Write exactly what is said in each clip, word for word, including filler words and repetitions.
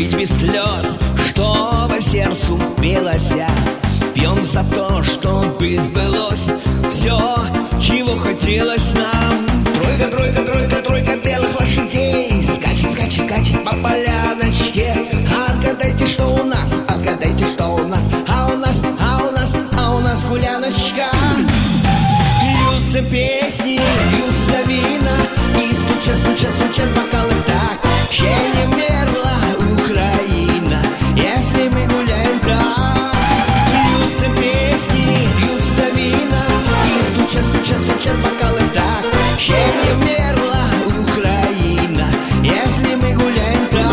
жить без слез, чтобы сердцу пелося. Пьем за то, чтобы сбылось все, чего хотелось нам. Тройка, тройка, тройка, тройка белых лошадей скачет, скачет, скачет по поляночке. Отгадайте, что у нас, отгадайте, что у нас. А у нас, а у нас, а у нас гуляночка. Льются песни, льются вина, и стучат, стучат, стучат бокалы так. Ще не мерла Украина, если мы гуляем так. Льются песни, льются вина, и стучат, стучат, стучат бокалы так. Ще не мерла Украина, если мы гуляем так.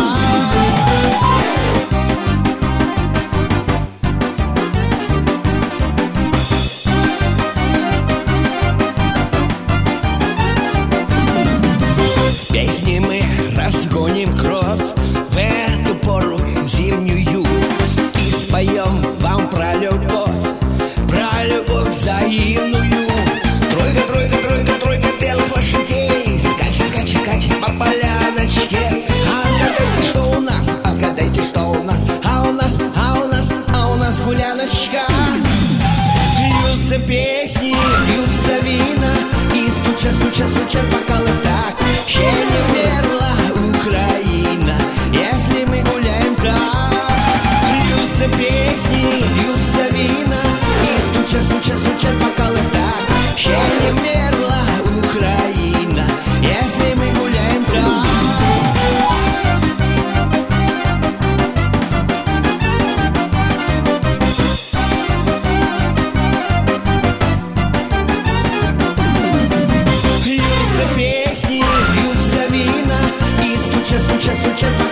Песни мы разгоним кровь в эту пору зимнюю и споем вам про любовь, про любовь взаимную. Тройка, тройка, тройка, тройка белых лошадей скачет, скачет, скачет по поляночке. Отгадайте, что у нас, отгадайте, что у нас. А у нас, а у нас, а у нас гуляночка. Льются песни, льются вина, и стучат, стучат, стучат бокалы так. Ще не мерла Украина, если мы гуляем так. Льются песни, льются вина, и стучат, стучат, стучат бокалы так. Ще не мерла Украина, если мы гуляем так. Льются песни, льются вина, и стучат, стучат, стучат бокалы.